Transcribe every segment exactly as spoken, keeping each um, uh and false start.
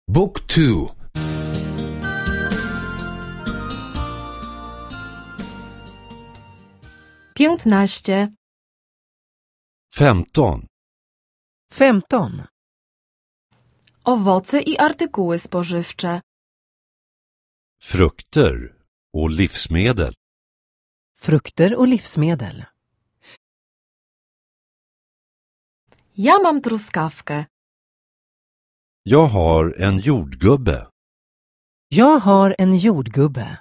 Book two. piętnaście, femton. femton. owoce i artykuły spożywcze, Frukter och livsmedel. Frukter och livsmedel. ja mam truskawkę, Jag har en jordgubbe. Jag har en jordgubbe.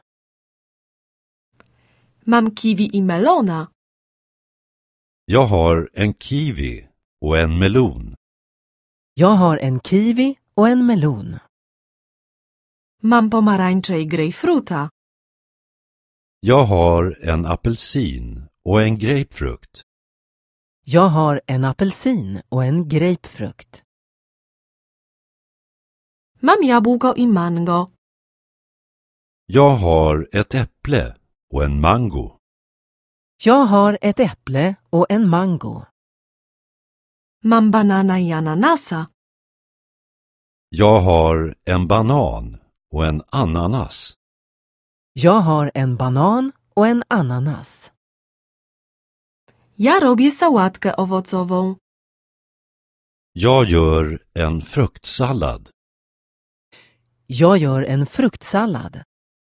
mam kiwi i melona, Jag har en kiwi och en melon. Jag har en kiwi och en melon. mam pomarańcze i grejpfruta, Jag har en apelsin och en grapefrukt. Jag har en apelsin och en grapefrukt. mam jabłko i mango, Jag har ett äpple och en mango. Jag har ett äpple och en mango. mam banana i ananasa, Jag har en banan och en ananas. Jag har en banan och en ananas. ja robię sałatkę owocową, Jag gör en fruktsallad. Jag gör en fruktsallad.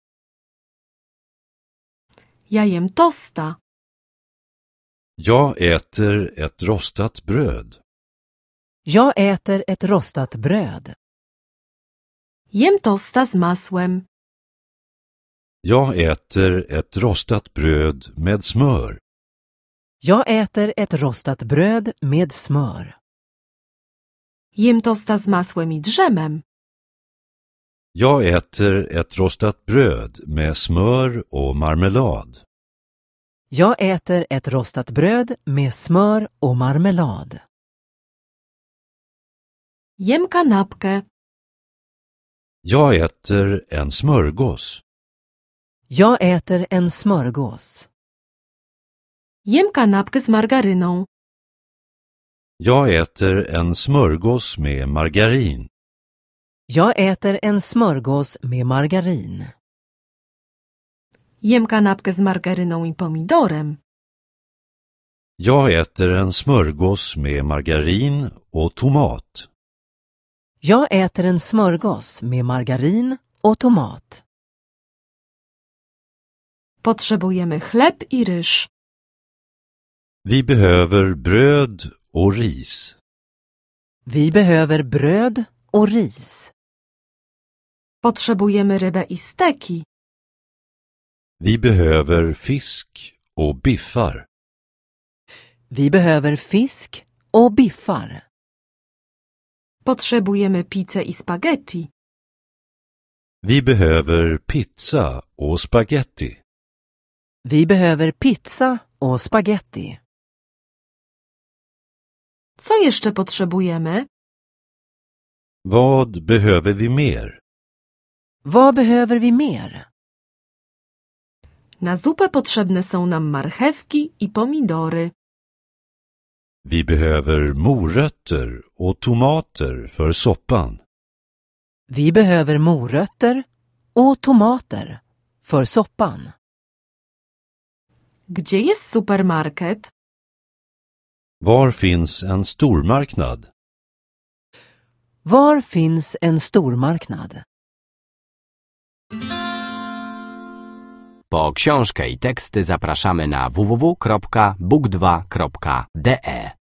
ja jem tosta, Jag äter ett rostat bröd. Jag äter ett rostat bröd. jem tosta z masłem, Jag äter ett rostat bröd med smör. Jag äter ett rostat bröd med smör. jem tosta z masłem i drzemem, Jag äter ett rostat bröd med smör och marmelad. Jag äter ett rostat bröd med smör och marmelad. jem kanapkę, Jag äter en smörgås. Jag äter en smörgås. jem kanapkę z margaryną, Jag äter en smörgås med margarin. Jag äter en smörgås med margarin. jem kanapkę z margaryną i pomidorem, Jag äter en smörgås med margarin och tomat. Jag äter en smörgås med margarin och tomat. potrzebujemy chleb i ryż, Vi behöver bröd och ris. Vi behöver bröd och ris. potrzebujemy rybę i steki, Vi behöver fisk och biffar. Vi behöver fisk och biffar. potrzebujemy pizzę i spaghetti, Vi behöver pizza och spaghetti. Vi behöver pizza och spaghetti. co jeszcze potrzebujemy? Vad behöver vi mer? Vad behöver vi mer? Na zupę potrzebne są nam marchewki i pomidory. Vi behöver morötter och tomater för soppan. Vi behöver morötter och tomater för soppan. Gdzie jest supermarket? Var finns en stormarknad? Var finns en stormarknad? Po książkę i teksty zapraszamy na w w w kropka book dwa kropka d e.